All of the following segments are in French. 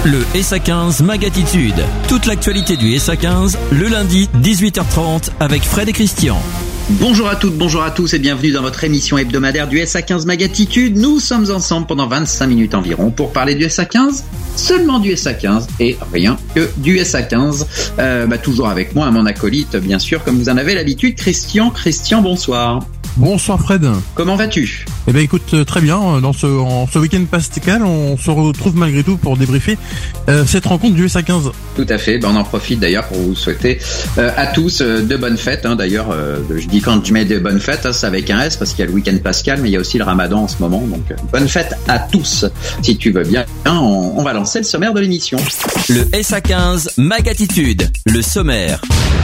Le SA15 Magatitude. Toute l'actualité du SA15, le lundi, 18h30, avec Fred et Christian. Bonjour à toutes, bonjour à tous et bienvenue dans votre émission hebdomadaire du SA15 Magatitude. Nous sommes ensemble pendant 25 minutes environ pour parler du SA15, seulement du SA15 et rien que du SA15. Toujours avec moi, mon acolyte, bien sûr, comme vous en avez l'habitude, Christian. Christian, bonsoir. Bonsoir Fred. Comment vas-tu ? Eh ben écoute, très bien. En ce week-end pascal, on se retrouve malgré tout pour débriefer cette rencontre du SA15. Tout à fait. On en profite d'ailleurs pour vous souhaiter à tous de bonnes fêtes. D'ailleurs, je dis quand je mets de bonnes fêtes, c'est avec un S parce qu'il y a le week-end pascal, mais il y a aussi le Ramadan en ce moment. Donc bonnes fêtes à tous. Si tu veux bien, on va lancer le sommaire de l'émission. Le SA15 Magatitude, le sommaire.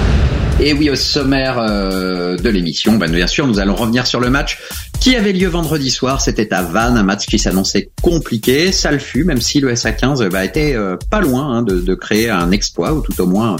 Et oui, au sommaire de l'émission, bien sûr, nous allons revenir sur le match qui avait lieu vendredi soir. C'était à Vannes, un match qui s'annonçait compliqué. Ça le fut, même si le SA15 était pas loin de créer un exploit, ou tout au moins...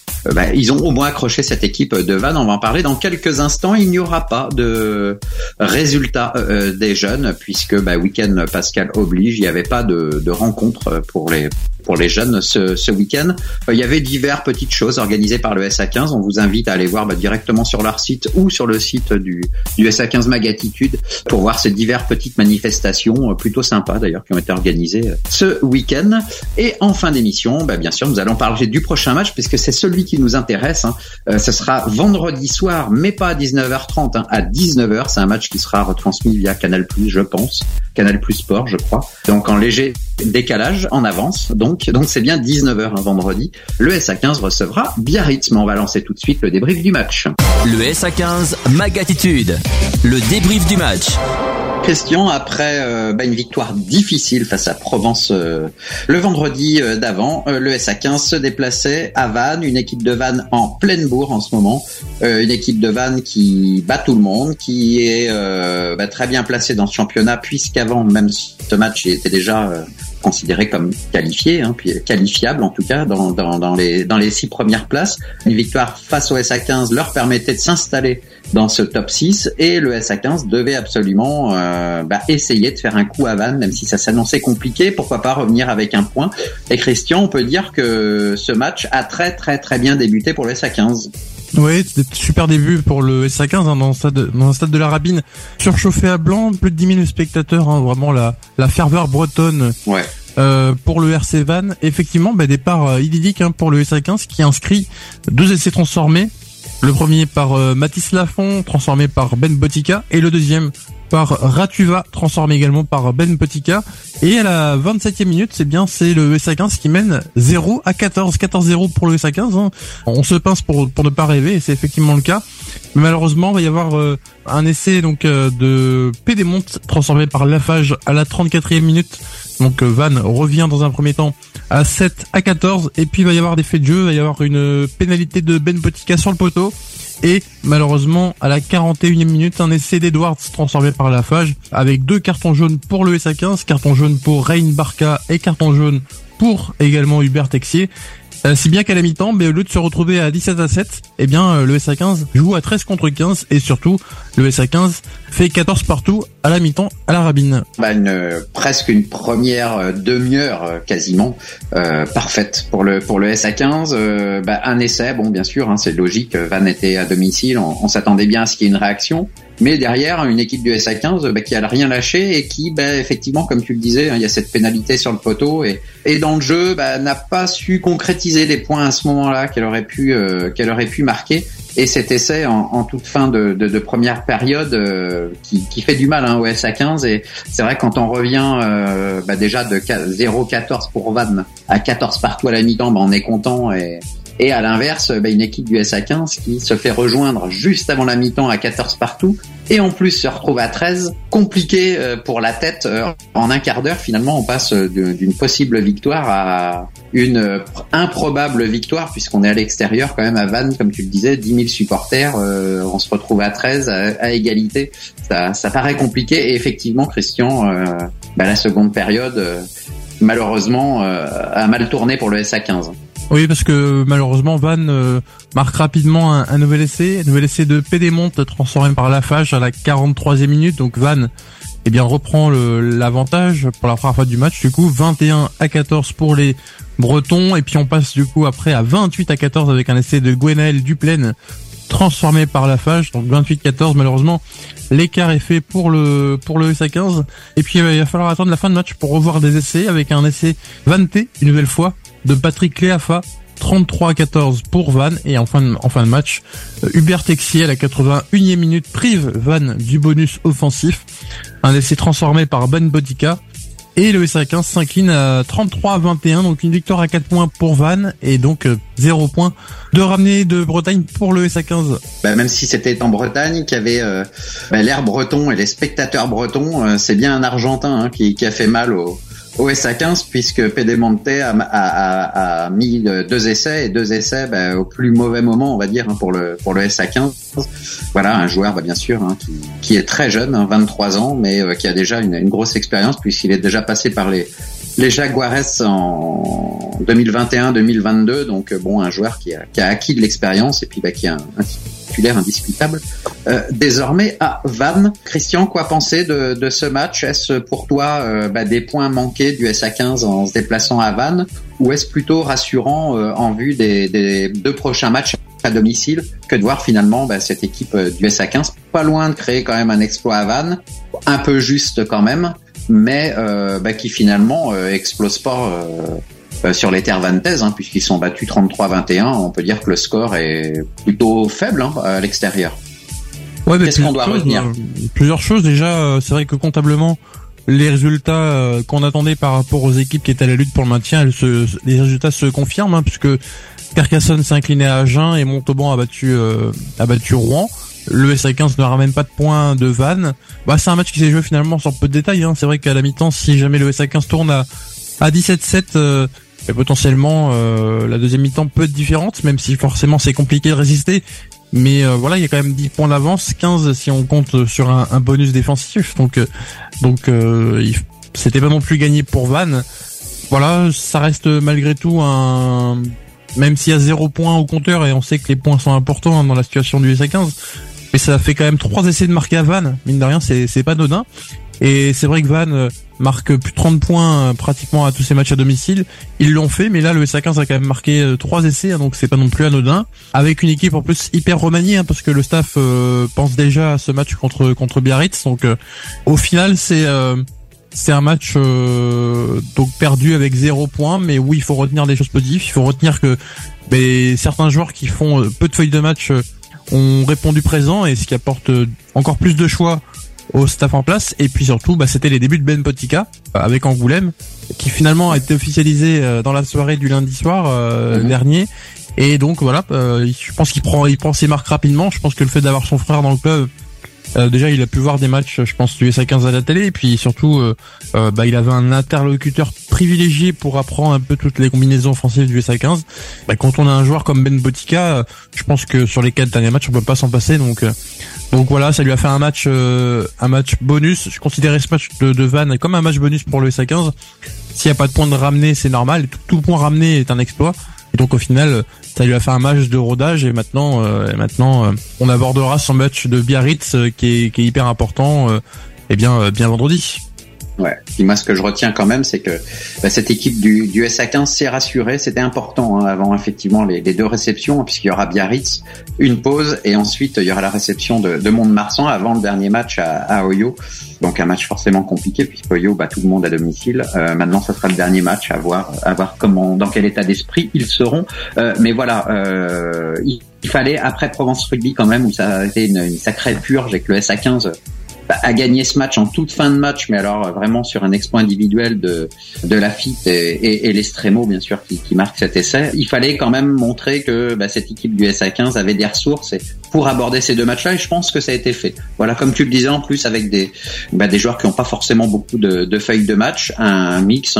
ils ont au moins accroché cette équipe de Vannes. On va en parler dans quelques instants. Il n'y aura pas de résultat des jeunes puisque week-end pascal oblige. Il n'y avait pas de rencontre pour les jeunes ce week-end. Il y avait diverses petites choses organisées par le SA15. On vous invite à aller voir directement sur leur site ou sur le site du SA15 Magatitude pour voir ces diverses petites manifestations plutôt sympas d'ailleurs qui ont été organisées ce week-end. Et en fin d'émission, bien sûr, nous allons parler du prochain match puisque c'est celui qui nous intéresse. Ce sera vendredi soir, mais pas à 19h30, à 19h. C'est un match qui sera retransmis via Canal+, je pense. Canal+ Sport, je crois. Donc en léger décalage, en avance. Donc c'est bien 19h vendredi. Le SA15 recevra Biarritz. Mais on va lancer tout de suite le débrief du match. Le SA15 Magatitude, le débrief du match. Christian, après une victoire difficile face à Provence le vendredi d'avant, le SA15 se déplaçait à Vannes, une équipe de Vannes en pleine bourre en ce moment, une équipe de Vannes qui bat tout le monde, qui est très bien placée dans ce championnat puisqu'avant même ce match il était déjà considéré comme qualifié, puis qualifiable en tout cas dans les 6 premières places. Une victoire face au SA15 leur permettait de s'installer dans ce top 6 et le SA15 devait absolument essayer de faire un coup à Vannes, même si ça s'annonçait compliqué. Pourquoi pas revenir avec un point. Et Christian, on peut dire que ce match a très très très bien débuté pour le SA15. Oui, c'était super début pour le SA15 dans le stade de la Rabine, surchauffé à blanc, plus de 10 000 spectateurs, vraiment la ferveur bretonne. Ouais. Pour le RC Vannes, effectivement, départ idyllique pour le SA15 qui inscrit 2 essais transformés. Le premier par Mathis Lafont, transformé par Ben Botica, et le deuxième par Ratuva, transformé également par Ben Botica. Et à la 27e minute, c'est le SA15 qui mène 14-0 pour le SA15. On se pince pour ne pas rêver, et c'est effectivement le cas. Mais malheureusement, il va y avoir un essai de Pédémonte, transformé par Lafage à la 34e minute. Donc Vannes revient dans un premier temps à 7-14, et puis il va y avoir des faits de jeu, il va y avoir une pénalité de Ben Botica sur le poteau, et malheureusement à la 41e minute un essai d'Edwards transformé par Lafage avec 2 cartons jaunes pour le SA15, carton jaune pour Rein Barca et carton jaune pour également Hubert Texier. Si bien qu'à la mi-temps, au lieu de se retrouver à 17-7, le SA15 joue à 13-15 et surtout, le SA15 fait 14 partout à la mi-temps à la Rabine. Presque une première demi-heure quasiment parfaite pour le SA15. Un essai, bien sûr, c'est logique. Vannes était à domicile, on s'attendait bien à ce qu'il y ait une réaction. Mais derrière, une équipe du SA15 qui a rien lâché et qui, effectivement, comme tu le disais, il y a cette pénalité sur le poteau et dans le jeu, n'a pas su concrétiser les points à ce moment-là qu'elle aurait pu marquer. Et cet essai en toute fin de première période qui fait du mal au SA15. Et c'est vrai quand on revient déjà de 0-14 pour Vannes à 14 partout à la mi-temps, on est content. Et à l'inverse, une équipe du SA15 qui se fait rejoindre juste avant la mi-temps à 14 partout et en plus se retrouve à 13, compliqué pour la tête. En un quart d'heure, finalement, on passe d'une possible victoire à une improbable victoire puisqu'on est à l'extérieur quand même à Vannes, comme tu le disais, 10 000 supporters, on se retrouve à 13 à égalité. Ça paraît compliqué et effectivement, Christian, la seconde période, malheureusement, a mal tourné pour le SA15. Oui, parce que malheureusement Vannes marque rapidement un nouvel essai de Pédémonte transformé par Lafage à la 43e minute. Donc Vannes reprend l'avantage pour la première fois du match. Du coup, 21-14 pour les Bretons. Et puis on passe du coup après à 28-14 avec un essai de Gwenaël Duplaine transformé par Lafage. Donc 28-14, malheureusement, l'écart est fait pour le SA15. Et puis il va falloir attendre la fin de match pour revoir des essais avec un essai vanté, une nouvelle fois, de Patrick Cléafa. 33-14 pour Vannes. Et en fin de match, Hubert Texier à la 81e minute prive Vannes du bonus offensif. Un essai transformé par Ben Bodica. Et le SA15 s'incline à 33-21, donc une victoire à 4 points pour Vannes et donc 0 points de ramener de Bretagne pour le SA15. Même si c'était en Bretagne, qu'il y avait l'air breton et les spectateurs bretons, c'est bien un Argentin qui a fait mal au SA15 puisque Pedemonte a mis 2 essais au plus mauvais moment, on va dire, pour le SA15. Voilà, un joueur bien sûr qui est très jeune, 23 ans, mais qui a déjà une grosse expérience puisqu'il est déjà passé par les Jaguares en 2021-2022, donc un joueur qui a acquis de l'expérience et puis qui a un titulaire indiscutable. Désormais à Vannes, Christian, quoi penser de ce match? Est-ce pour toi des points manqués du SA15 en se déplaçant à Vannes, ou est-ce plutôt rassurant en vue des 2 prochains matchs à domicile que de voir finalement cette équipe du SA15 pas loin de créer quand même un exploit à Vannes, un peu juste quand même, mais qui finalement explose pas sur les terres vannetaises, puisqu'ils sont battus 33-21. On peut dire que le score est plutôt faible à l'extérieur. Ouais, qu'est-ce qu'on doit retenir? Plusieurs choses. Déjà, c'est vrai que comptablement, les résultats qu'on attendait par rapport aux équipes qui étaient à la lutte pour le maintien, les résultats se confirment, puisque Carcassonne s'est incliné à Agen et Montauban a battu Rouen. Le SA15 ne ramène pas de points de Vannes. C'est un match qui s'est joué finalement sur peu de détails. C'est vrai qu'à la mi-temps, si jamais le SA15 tourne à 17-7, potentiellement la deuxième mi-temps peut être différente, même si forcément c'est compliqué de résister. Mais il y a quand même 10 points d'avance, 15 si on compte sur un bonus défensif. Donc c'était pas non plus gagné pour Vannes. Voilà, ça reste malgré tout même s'il y a 0 points au compteur et on sait que les points sont importants dans la situation du SA15, mais ça fait quand même 3 essais de marquer à Vannes. Mine de rien, c'est pas anodin. Et c'est vrai que Vannes marque plus de 30 points pratiquement à tous ces matchs à domicile. Ils l'ont fait, mais là le SA15 a quand même marqué 3 essais, donc c'est pas non plus anodin. Avec une équipe en plus hyper remaniée, parce que le staff pense déjà à ce match contre Biarritz. Donc au final c'est un match donc perdu avec 0 points, mais oui, il faut retenir des choses positives. Il faut retenir que certains joueurs qui font peu de feuilles de match ont répondu présent, et ce qui apporte encore plus de choix au staff en place. Et puis surtout, c'était les débuts de Ben Bodica avec Angoulême, qui finalement a été officialisé dans la soirée du lundi soir dernier. Et donc je pense qu'il prend ses marques rapidement. Je pense que le fait d'avoir son frère dans le club, déjà il a pu voir des matchs, je pense, du SA15 à la télé, et puis surtout il avait un interlocuteur privilégié pour apprendre un peu toutes les combinaisons offensives du SA15. Quand on a un joueur comme Ben Bodica, je pense que sur les 4 derniers matchs on peut pas s'en passer. Donc voilà, ça lui a fait un match bonus. Je considérais ce match de Vannes comme un match bonus pour le SA15. S'il n'y a pas de point de ramener, c'est normal. Tout point ramené est un exploit. Et donc au final, ça lui a fait un match de rodage, et maintenant on abordera son match de Biarritz qui est hyper important bien vendredi. Ouais. Puis moi, ce que je retiens quand même, c'est que cette équipe du SA15 s'est rassurée. C'était important avant effectivement les 2 réceptions, puisqu'il y aura Biarritz, une pause, et ensuite il y aura la réception de Mont-de-Marsan avant le dernier match à Oyo. Donc un match forcément compliqué, puisque Oyo bat tout le monde à domicile. Maintenant, ça sera le dernier match, à voir dans quel état d'esprit ils seront. Mais voilà, il fallait, après Provence Rugby quand même, où ça a été une sacrée purge, avec le SA15 a gagné ce match en toute fin de match, mais alors vraiment sur un exploit individuel de Lafitte et l'Estremo, bien sûr, qui marque cet essai. Il fallait quand même montrer que cette équipe du SA15 avait des ressources pour aborder ces 2 matchs-là, et je pense que ça a été fait. Voilà, comme tu le disais, en plus avec des joueurs qui n'ont pas forcément beaucoup de feuilles de match, un mix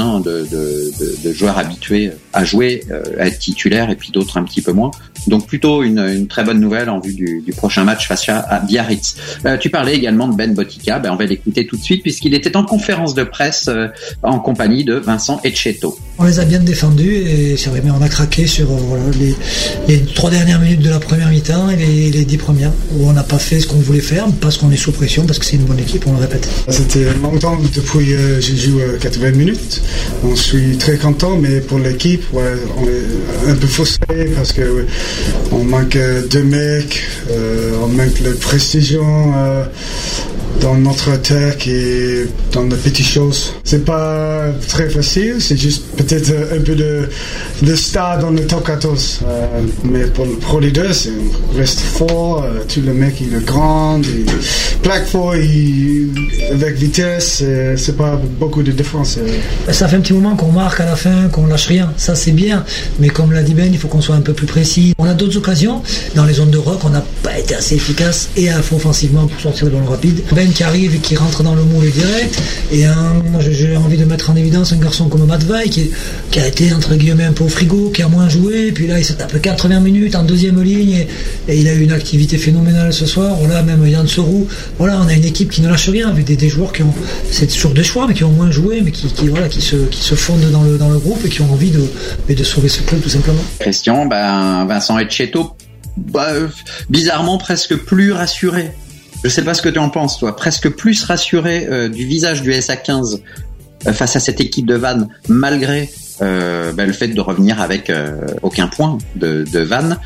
de joueurs habitués à jouer, à être titulaires, et puis d'autres un petit peu moins. Donc plutôt une très bonne nouvelle en vue du prochain match face à Biarritz. Tu parlais également de Ben Bodica, on va l'écouter tout de suite, puisqu'il était en conférence de presse en compagnie de Vincent Etcheto. On les a bien défendus, et c'est vrai, mais on a craqué sur les 3 dernières minutes de la première mi-temps, et les les 10 premières, où on n'a pas fait ce qu'on voulait faire, parce qu'on est sous pression, parce que c'est une bonne équipe, on le répète. C'était longtemps depuis j'ai joué 80 minutes. On suis très content, mais pour l'équipe, on est un peu frustré parce que on manque 2 mecs, on manque la précision dans notre attaque et dans les petites choses. C'est pas très facile, c'est juste peut-être un peu de star dans le top 14. Mais pour les deux, c'est reste fort, tout le mec il est grand, il plaque fort, avec vitesse, c'est pas beaucoup de défense. Ça fait un petit moment qu'on marque à la fin, qu'on lâche rien, ça c'est bien, mais comme l'a dit Ben, il faut qu'on soit un peu plus précis. On a d'autres occasions, dans les zones de rock, on n'a pas été assez efficace et à fond offensivement pour sortir dans le rapide. Ben qui arrive et qui rentre dans le moule direct, et j'ai envie de mettre en évidence un garçon comme Matvei qui a été entre guillemets un peu au frigo, qui a moins joué, puis là il se tape 80 minutes en deuxième ligne et il a eu une activité phénoménale ce soir. Voilà, même Yann Sorou, voilà, on a une équipe qui ne lâche rien, avec des joueurs qui ont, c'est toujours des choix, mais qui ont moins joué, mais qui se fondent dans le groupe et qui ont envie de sauver ce club tout simplement. Christian, Vincent Etcheto, bizarrement presque plus rassuré. Je sais pas ce que tu en penses, toi. Presque plus rassuré du visage du SA15 face à cette équipe de Vannes, malgré le fait de revenir avec aucun point de Vannes,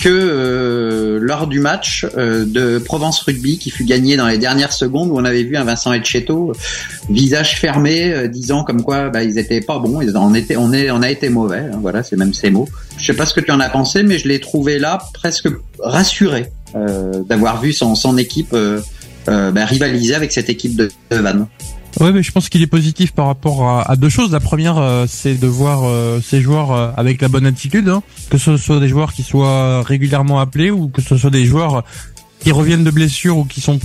que lors du match de Provence Rugby qui fut gagné dans les dernières secondes, où on avait vu un Vincent Etcheto visage fermé, disant comme quoi ils étaient pas bons, on a été mauvais, hein, voilà, c'est même ces mots. Je sais pas ce que tu en as pensé, mais je l'ai trouvé là presque rassuré d'avoir vu son équipe rivaliser avec cette équipe de Vannes. Ouais, mais je pense qu'il est positif par rapport à deux choses. La première, c'est de voir ces joueurs avec la bonne attitude, hein. Que ce soit des joueurs qui soient régulièrement appelés ou que ce soit des joueurs qui reviennent de blessures ou qui sont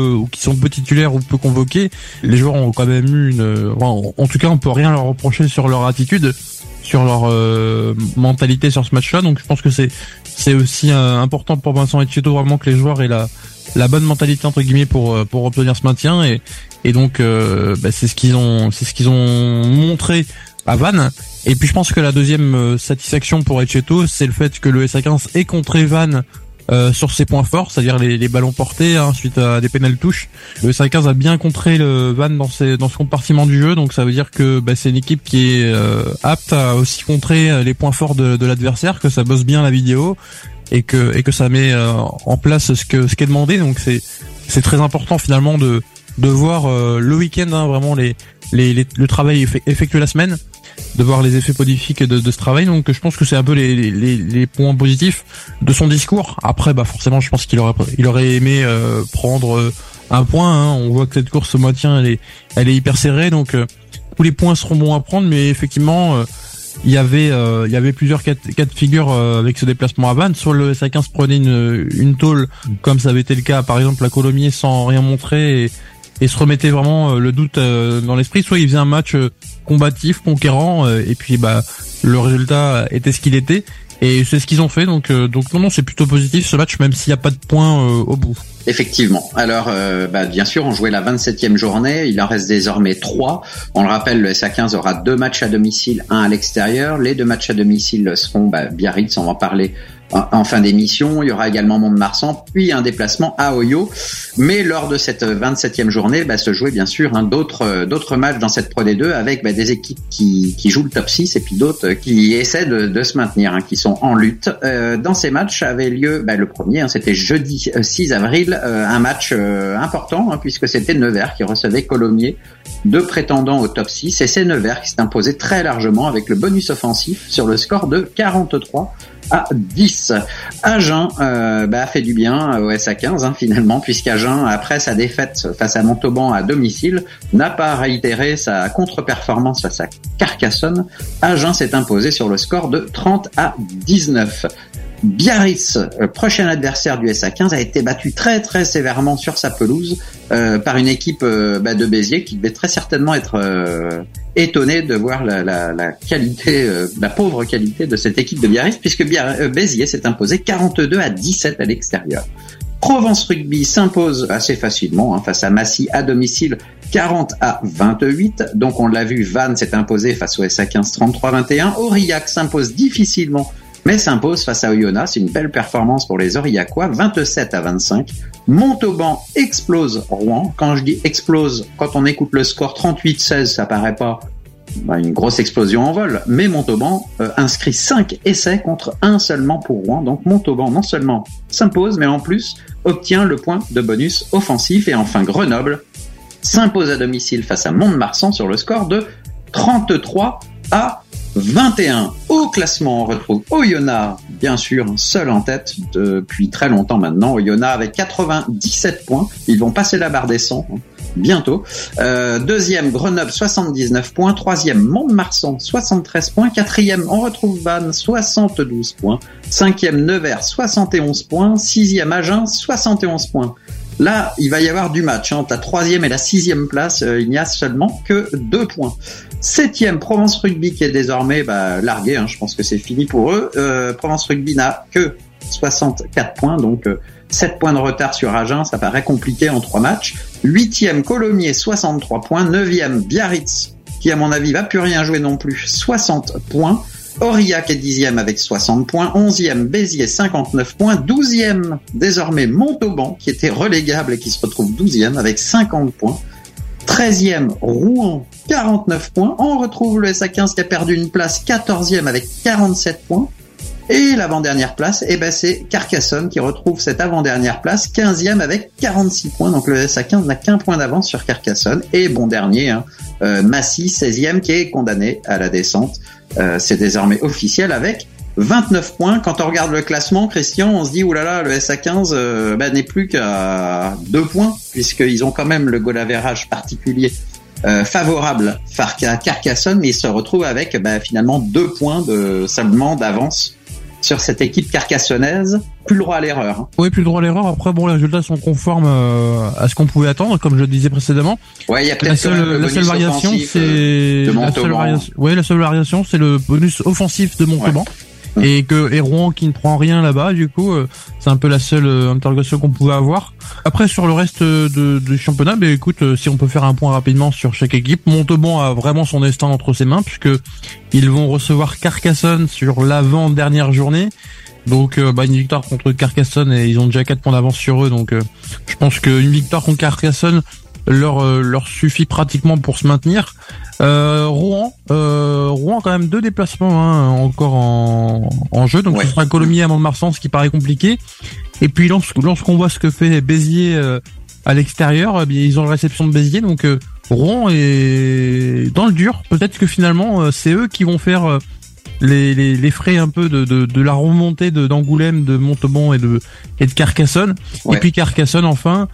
peu titulaires ou peu convoqués. Les joueurs ont quand même eu en tout cas, on peut rien leur reprocher sur leur attitude, sur leur mentalité sur ce match-là. Donc je pense que c'est aussi important pour Vincent Etcheto vraiment que les joueurs aient la bonne mentalité entre guillemets pour obtenir ce maintien, et donc c'est ce qu'ils ont montré à Vannes. Et puis je pense que la deuxième satisfaction pour Etcheto, c'est le fait que le SA15 ait contré Vannes sur ses points forts, c'est-à-dire les ballons portés, hein, suite à des pénales touches. Le SA15 a bien contré le Vannes dans ce compartiment du jeu, donc ça veut dire que c'est une équipe qui est apte à aussi contrer les points forts de l'adversaire, que ça bosse bien la vidéo et que ça met en place ce qui est demandé. Donc c'est très important finalement de voir le week-end, hein, vraiment le travail effectué la semaine, de voir les effets bénéfiques de ce travail. Donc je pense que c'est un peu les points positifs de son discours. Après forcément je pense qu'il aurait aimé prendre un point, hein. On voit que cette course au maintien elle est hyper serrée, donc tous les points seront bons à prendre, mais effectivement il y avait plusieurs cas de figure avec ce déplacement à Vannes. Soit le SA15 prenait une tôle, comme ça avait été le cas par exemple à Colomiers, sans rien montrer et se remettait vraiment le doute dans l'esprit, soit il faisait un match combatif, conquérant, et puis le résultat était ce qu'il était, et c'est ce qu'ils ont fait. Donc non, c'est plutôt positif ce match, même s'il n'y a pas de points au bout. Effectivement. Alors, bien sûr, on jouait la 27e journée. Il en reste désormais 3. On le rappelle, le SA15 aura 2 matchs à domicile, 1 à l'extérieur. Les 2 matchs à domicile seront Biarritz, on va en parler en fin d'émission. Il y aura également Mont-de-Marsan, puis un déplacement à Oyo. Mais lors de cette 27e journée, se jouait bien sûr d'autres matchs dans cette Pro D2 avec des équipes qui jouent le top 6 et puis d'autres qui essaient de se maintenir, hein, qui sont en lutte. Dans ces matchs avait lieu le premier, hein, c'était jeudi 6 avril, un match important, hein, puisque c'était Nevers qui recevait Colomiers, 2 prétendants au top 6, et c'est Nevers qui s'est imposé très largement avec le bonus offensif sur le score de 43-10. Agen a fait du bien au SA15, hein, finalement, puisqu'Agen, après sa défaite face à Montauban à domicile, n'a pas réitéré sa contre-performance face à Carcassonne. Agen s'est imposé sur le score de 30-19. Biarritz, prochain adversaire du SA15, a été battu très très sévèrement sur sa pelouse par une équipe de Béziers qui devait très certainement être étonné de voir la qualité, la pauvre qualité de cette équipe de Biarritz, puisque Béziers s'est imposé 42-17 à l'extérieur. Provence Rugby s'impose assez facilement, hein, face à Massy à domicile, 40-28. Donc on l'a vu, Vannes s'est imposé face au SA15 33-21. Aurillac s'impose difficilement mais s'impose face à Oyonnax. C'est une belle performance pour les Aurillacois, 27-25. Montauban explose Rouen. Quand je dis explose, quand on écoute le score 38-16, ça paraît pas une grosse explosion en vol, mais Montauban inscrit 5 essais contre 1 seulement pour Rouen. Donc Montauban non seulement s'impose, mais en plus obtient le point de bonus offensif. Et enfin Grenoble s'impose à domicile face à Mont-de-Marsan sur le score de 33-21. Au classement, on retrouve Oyonnax, bien sûr, seul en tête depuis très longtemps maintenant. Oyonnax avec 97 points. Ils vont passer la barre des 100 bientôt. Deuxième, Grenoble, 79 points. Troisième, Mont-de-Marsan, 73 points. Quatrième, on retrouve Vannes, 72 points. Cinquième, Nevers, 71 points. Sixième, Agen, 71 points. Là, il va y avoir du match. Entre la troisième et la sixième place, il n'y a seulement que 2 points. Septième, Provence Rugby qui est désormais largué. Je pense que c'est fini pour eux. Provence Rugby n'a que 64 points, donc 7 points de retard sur Agen. Ça paraît compliqué en 3 matchs. Huitième, Colomiers, 63 points. Neuvième, Biarritz, qui à mon avis va plus rien jouer non plus, 60 points. Aurillac est 10e avec 60 points. 11e, Béziers, 59 points. 12e, désormais, Montauban, qui était relégable et qui se retrouve 12e avec 50 points. 13e, Rouen, 49 points. On retrouve le SA15 qui a perdu une place, 14e avec 47 points. Et l'avant-dernière place, c'est Carcassonne qui retrouve cette avant-dernière place, 15e avec 46 points. Donc le SA15 n'a qu'un point d'avance sur Carcassonne. Et bon dernier, Massy, 16e, qui est condamné à la descente. C'est désormais officiel avec 29 points. Quand on regarde le classement, Christian, on se dit oulala, le SA15 n'est plus qu'à 2 points, puisqu'ils ont quand même le goal average particulier favorable à Carcassonne, mais ils se retrouvent avec finalement 2 points seulement d'avance sur cette équipe carcassonnaise. Plus le droit à l'erreur. Oui, plus le droit à l'erreur. Après, les résultats sont conformes à ce qu'on pouvait attendre, comme je le disais précédemment. Ouais, il y a peut-être la seule variation, c'est la seule variation, c'est le bonus offensif de Montauban. Ouais. Et Rouen qui ne prend rien là-bas, du coup, c'est un peu la seule interrogation qu'on pouvait avoir. Après, sur le reste du championnat, écoute, si on peut faire un point rapidement sur chaque équipe, Montauban a vraiment son destin entre ses mains, puisque ils vont recevoir Carcassonne sur l'avant-dernière journée. Donc, une victoire contre Carcassonne et ils ont déjà 4 points d'avance sur eux. Donc, je pense qu'une victoire contre Carcassonne leur suffit pratiquement pour se maintenir. Rouen quand même 2 déplacements encore en jeu, donc ce sera Colomiers à Mont-de-Marsan, ce qui paraît compliqué. Et puis lorsqu'on voit ce que fait Béziers à l'extérieur, ils ont la réception de Béziers, donc Rouen est dans le dur. Peut-être que finalement c'est eux qui vont faire les frais un peu de la remontée d'Angoulême, de Montauban et de Carcassonne. Ouais. Et puis Carcassonne enfin,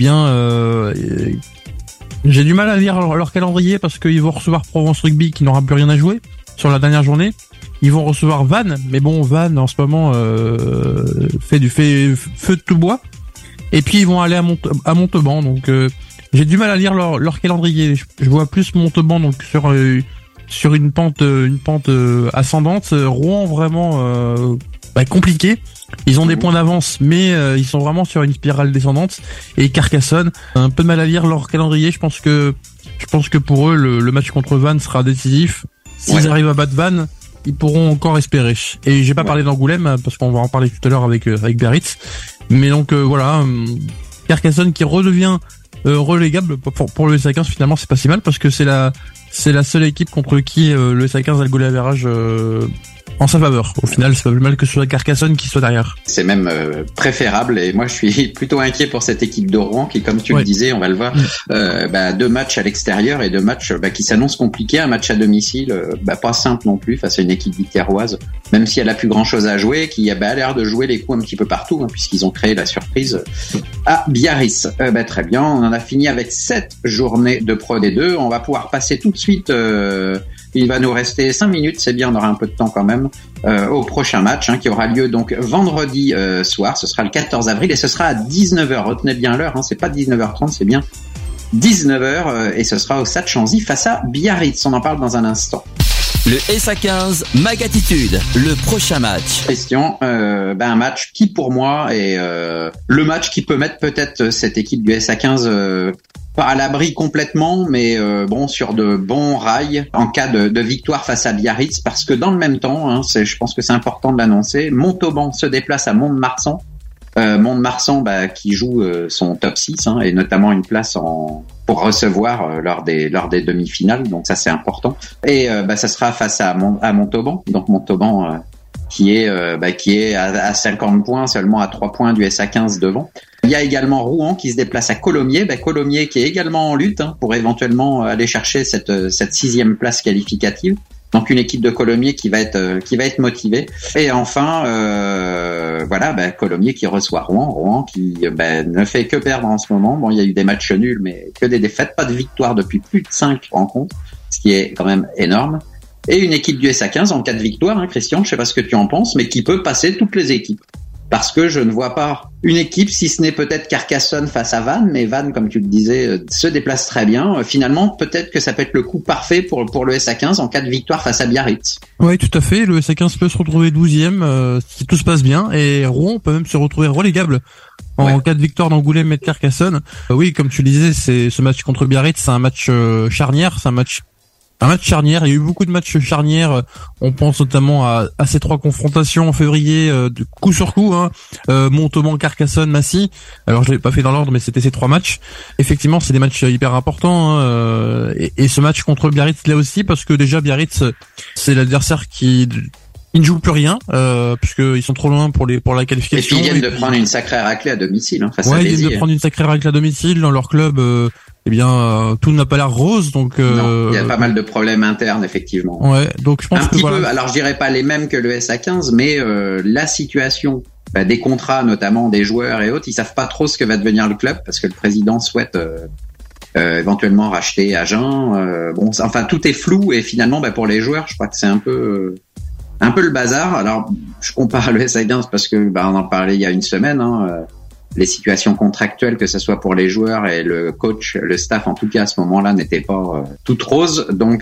j'ai du mal à lire leur calendrier parce qu'ils vont recevoir Provence Rugby qui n'aura plus rien à jouer sur la dernière journée. Ils vont recevoir Vannes, mais Vannes en ce moment fait feu de tout bois. Et puis ils vont aller à Montauban, donc j'ai du mal à lire leur calendrier. Je vois plus Montauban donc sur une pente ascendante. Rouen vraiment compliqué. Ils ont des points d'avance, mais ils sont vraiment sur une spirale descendante. Et Carcassonne, un peu de mal à lire leur calendrier. Je pense que pour eux, le match contre Vannes sera décisif. S'ils arrivent à battre Vannes, ils pourront encore espérer. Et j'ai pas parlé d'Angoulême parce qu'on va en parler tout à l'heure avec Biarritz. Mais donc Carcassonne qui redevient relégable pour le SA15. Finalement, c'est pas si mal parce que c'est la seule équipe contre qui le SA15 a le goal average en sa faveur. Au final, c'est pas plus mal que ce soit Carcassonne qui soit derrière. C'est même préférable, et moi je suis plutôt inquiet pour cette équipe de Rouen qui, comme tu le disais, on va le voir, 2 matchs à l'extérieur et 2 matchs qui s'annoncent compliqués. Un match à domicile, pas simple non plus face à une équipe bicéroise, même si elle a plus grand chose à jouer, qui a l'air de jouer les coups un petit peu partout, puisqu'ils ont créé la surprise à Biarritz. Très bien, on en a fini avec 7 journées de Pro D2. On va pouvoir passer tout de suite, il va nous rester 5 minutes, c'est bien, on aura un peu de temps quand même, au prochain match qui aura lieu donc vendredi soir. Ce sera le 14 avril et ce sera à 19h. Retenez bien l'heure, c'est pas 19h30, c'est bien 19h, et ce sera au Stade Chanzy face à Biarritz. On en parle dans un instant. Le SA15 Magatitude, le prochain match. Christian, un match qui pour moi est le match qui peut mettre peut-être cette équipe du SA15 pas à l'abri complètement, mais sur de bons rails en cas de victoire face à Biarritz, parce que dans le même temps, je pense que c'est important de l'annoncer, Montauban se déplace à Mont-de-Marsan. Mont-de-Marsan qui joue son top 6 et notamment une place pour recevoir lors des demi-finales, donc ça c'est important. Et ça sera face à Montauban, donc Montauban qui est à 50 points, seulement à 3 points du SA15 devant. Il y a également Rouen qui se déplace à Colomiers, Colomiers qui est également en lutte pour éventuellement aller chercher cette 6e place qualificative. Donc une équipe de Colomiers qui va être motivée. Et enfin Colomiers qui reçoit Rouen qui ne fait que perdre en ce moment. Bon, il y a eu des matchs nuls, mais que des défaites, pas de victoire depuis plus de 5 rencontres, ce qui est quand même énorme. Et une équipe du SA15 en cas de victoire, Christian, je sais pas ce que tu en penses, mais qui peut passer toutes les équipes. Parce que je ne vois pas une équipe, si ce n'est peut-être Carcassonne face à Vannes, mais Vannes, comme tu le disais, se déplace très bien. Finalement, peut-être que ça peut être le coup parfait pour le SA15 en cas de victoire face à Biarritz. Oui, tout à fait. Le SA15 peut se retrouver 12e si tout se passe bien, et Rouen peut même se retrouver relégable en cas de victoire d'Angoulême et de Carcassonne. Oui, comme tu le disais, c'est ce match contre Biarritz, c'est un match charnière, c'est un match charnière. Il y a eu beaucoup de matchs charnières. On pense notamment à ces 3 confrontations en février, de coup sur coup, Montauban, Carcassonne, Massy. Alors je l'ai pas fait dans l'ordre, mais c'était ces 3 matchs. Effectivement, c'est des matchs hyper importants. Et ce match contre Biarritz là aussi, parce que déjà Biarritz, c'est l'adversaire qui ne joue plus rien, puisqu'ils sont trop loin pour la qualification. Et puis ils viennent de prendre une sacrée raclée à domicile, face à Béziers. Ils viennent de prendre une sacrée raclée à domicile dans leur club. Tout n'a pas l'air rose, donc non, il y a pas mal de problèmes internes effectivement. Ouais, donc je pense que peu, alors je dirais pas les mêmes que le SA15, mais la situation des contrats, notamment des joueurs et autres, ils savent pas trop ce que va devenir le club parce que le président souhaite éventuellement racheter Agen. Tout est flou et finalement pour les joueurs, je crois que c'est un peu le bazar. Alors je compare le SA15 parce que on en parlait il y a une semaine. Les situations contractuelles, que ce soit pour les joueurs et le coach, le staff en tout cas à ce moment-là, n'étaient pas toutes roses. Donc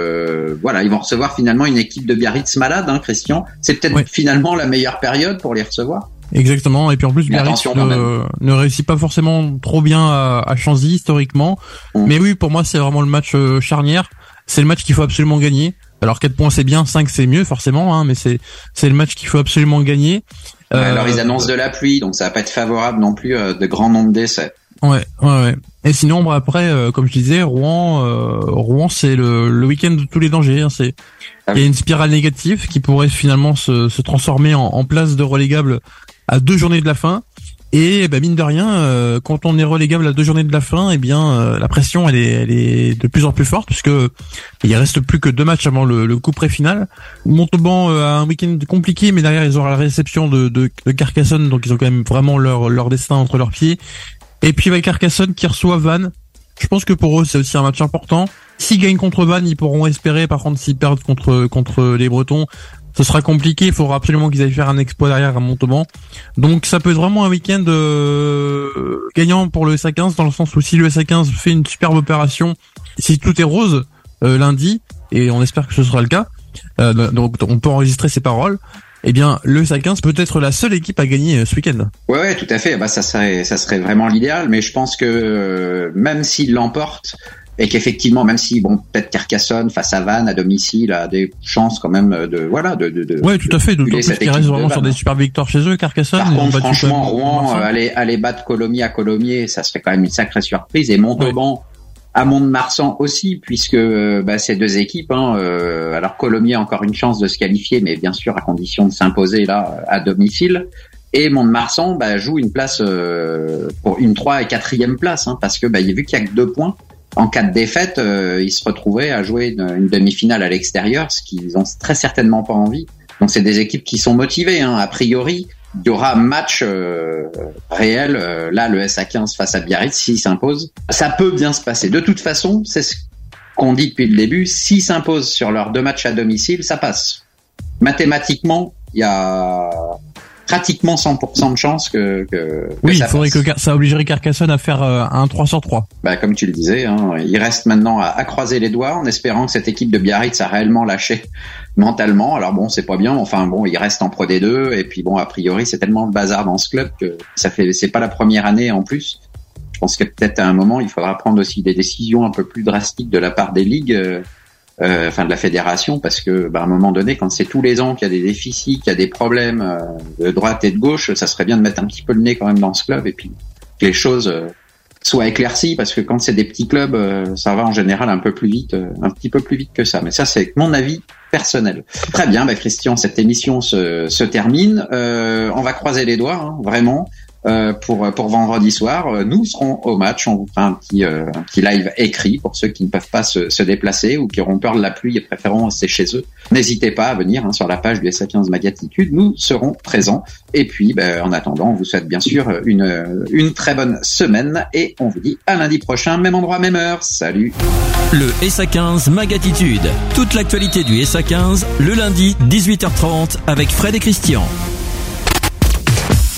ils vont recevoir finalement une équipe de Biarritz malade, Christian. C'est peut-être finalement la meilleure période pour les recevoir. Exactement. Et puis en plus, Biarritz ne réussit pas forcément trop bien à Chanzy historiquement. Mais oui, pour moi, c'est vraiment le match charnière. C'est le match qu'il faut absolument gagner. Alors 4 points c'est bien, 5 c'est mieux forcément, mais c'est le match qu'il faut absolument gagner. Alors ils annoncent de la pluie, donc ça va pas être favorable non plus de grand nombre d'essais. Ouais. Et sinon après, comme je disais, Rouen c'est le week-end de tous les dangers. Il y a une spirale négative qui pourrait finalement se transformer en place de relégable à 2 journées de la fin. Et mine de rien, quand on est relégable à 2 journées de la fin, la pression elle est de plus en plus forte puisque il reste plus que 2 matchs avant le coup près final. Montauban a un week-end compliqué, mais derrière ils auront la réception de Carcassonne, donc ils ont quand même vraiment leur destin entre leurs pieds. Et puis Carcassonne qui reçoit Vannes. Je pense que pour eux c'est aussi un match important. S'ils gagnent contre Vannes, ils pourront espérer. Par contre, s'ils perdent contre les Bretons, ce sera compliqué. Il faudra absolument qu'ils aillent faire un exploit derrière à Montauban. Donc ça peut être vraiment un week-end gagnant pour le SA15, dans le sens où si le SA15 fait une superbe opération, si tout est rose lundi, et on espère que ce sera le cas, donc on peut enregistrer ces paroles, le SA15 peut être la seule équipe à gagner ce week-end. Ouais, tout à fait. Ça serait vraiment l'idéal, mais je pense que même s'il l'emporte, et qu'effectivement, même si peut-être Carcassonne face à Vannes à domicile a des chances quand même de. Ouais, tout à fait. D'autant plus qu'ils restent vraiment sur des super victoires chez eux, Carcassonne. Par contre, franchement, Rouen aller battre Colomiers à Colomiers, ça serait quand même une sacrée surprise. Et Montauban à Mont-de-Marsan aussi, puisque ces 2 équipes. Alors Colomiers a encore une chance de se qualifier, mais bien sûr à condition de s'imposer là à domicile. Et Mont-de-Marsan joue une place pour une 3 et 4e place, parce que vu qu'il y a que 2 points. En cas de défaite, ils se retrouvaient à jouer une demi-finale à l'extérieur, ce qu'ils ont très certainement pas envie. Donc c'est des équipes qui sont motivées. A priori, il y aura un match réel. Là, le SA15 face à Biarritz, s'il s'impose, ça peut bien se passer. De toute façon, c'est ce qu'on dit depuis le début. S'ils s'imposent sur leurs 2 matchs à domicile, ça passe. Mathématiquement, il y a pratiquement 100% de chance que oui, ça il faudrait passe. que ça obligerait Carcassonne à faire un 3 sur 3. Comme tu le disais, il reste maintenant à croiser les doigts en espérant que cette équipe de Biarritz a réellement lâché mentalement. Alors c'est pas bien, il reste en Pro D2 et puis a priori c'est tellement le bazar dans ce club que c'est pas la première année en plus. Je pense que peut-être à un moment, il faudra prendre aussi des décisions un peu plus drastiques de la part des ligues, de la fédération, parce que à un moment donné, quand c'est tous les ans qu'il y a des déficits, qu'il y a des problèmes de droite et de gauche, ça serait bien de mettre un petit peu le nez quand même dans ce club et puis que les choses soient éclaircies, parce que quand c'est des petits clubs, ça va en général un petit peu plus vite que ça. Mais ça, c'est mon avis personnel. Très bien, Christian, cette émission se termine. On va croiser les doigts, vraiment. Pour vendredi soir, nous serons au match. On vous fera un petit live écrit pour ceux qui ne peuvent pas se déplacer ou qui auront peur de la pluie et préféreront rester chez eux. N'hésitez pas à venir sur la page du SA15 Magatitude. Nous serons présents. Et puis, en attendant, on vous souhaite bien sûr une très bonne semaine et on vous dit à lundi prochain, même endroit, même heure. Salut. Le SA15 Magatitude. Toute l'actualité du SA15 le lundi 18h30 avec Fred et Christian.